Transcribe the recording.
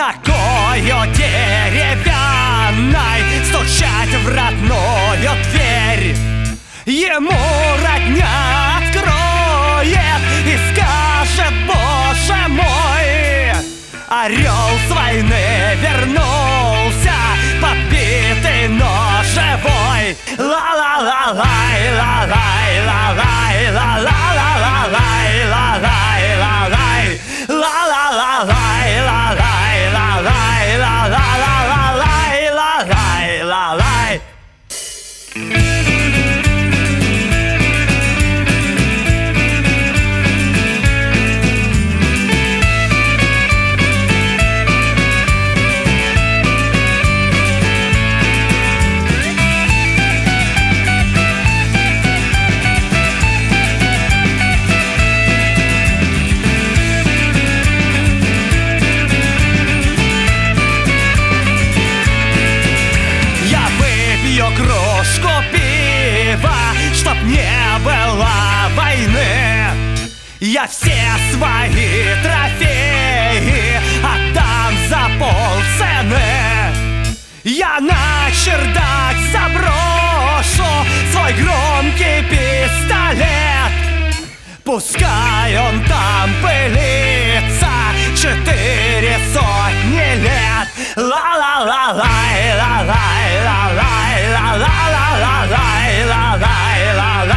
такою деревянной стучать в родную дверь. Ему родня откроет и скажет: боже мой, орел с войны вернулся, подбитый, но живой. Ла-ла-ла-лай, ла-лай, ла-лай, ла-ла-ла-лай, ла-лай, ла-лай, ла-ла-ла-лай, ла-лай, ла-лай, ла-ла-ла-лай, ла-лай, ла-лай. Кружку пива, чтоб не было войны. Я все свои трофеи отдам за полцены. Я на чердак заброшу свой громкий пистолет. Пускай он там пылится 400 лет. Ла-ла-ла-лай, ла-лай, ла-лай, ла-ла-ла-лай, ла-лай, ла-лай.